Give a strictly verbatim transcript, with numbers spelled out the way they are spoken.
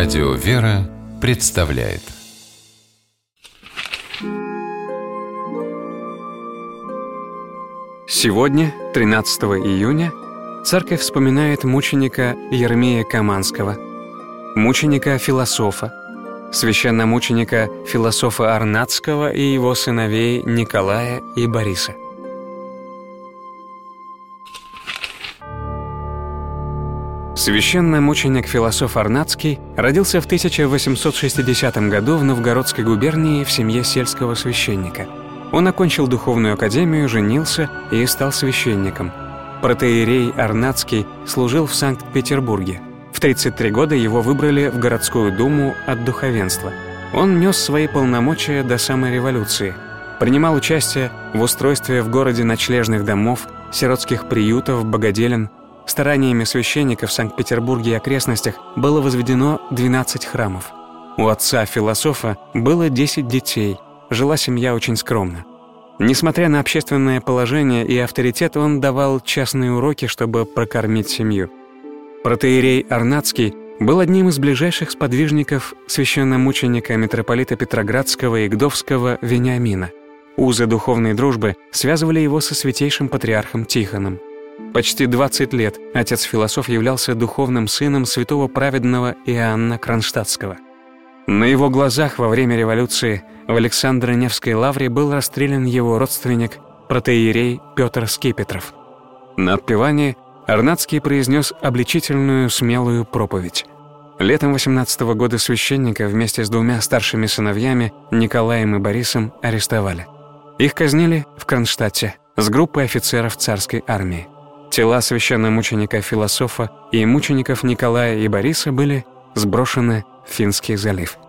Радио «Вера» представляет. Сегодня, тринадцатого июня, церковь вспоминает мученика Еремея Каманского, мученика-философа, священномученика философа Арнатского и его сыновей Николая и Бориса. Священномученик философ Арнатский родился в тысяча восемьсот шестидесятом году в Новгородской губернии в семье сельского священника. Он окончил духовную академию, женился и стал священником. Протоиерей Арнатский служил в Санкт-Петербурге. В тридцать три года его выбрали в городскую думу от духовенства. Он нес свои полномочия до самой революции. Принимал участие в устройстве в городе ночлежных домов, сиротских приютов, богоделен. Стараниями священников в Санкт-Петербурге и окрестностях было возведено двенадцать храмов. У отца-философа было десять детей. Жила семья очень скромно. Несмотря на общественное положение и авторитет, он давал частные уроки, чтобы прокормить семью. Протоиерей Арнатский был одним из ближайших сподвижников священномученика митрополита Петроградского и Гдовского Вениамина. Узы духовной дружбы связывали его со святейшим патриархом Тихоном. Почти двадцать лет отец-философ являлся духовным сыном святого праведного Иоанна Кронштадтского. На его глазах во время революции в Александро-Невской лавре был расстрелян его родственник, протоиерей Петр Скипетров. На отпевании Арнатский произнес обличительную смелую проповедь. Летом восемнадцатого года священника вместе с двумя старшими сыновьями, Николаем и Борисом, арестовали. Их казнили в Кронштадте с группой офицеров царской армии. Тела священномученика-философа и мучеников Николая и Бориса были сброшены в Финский залив.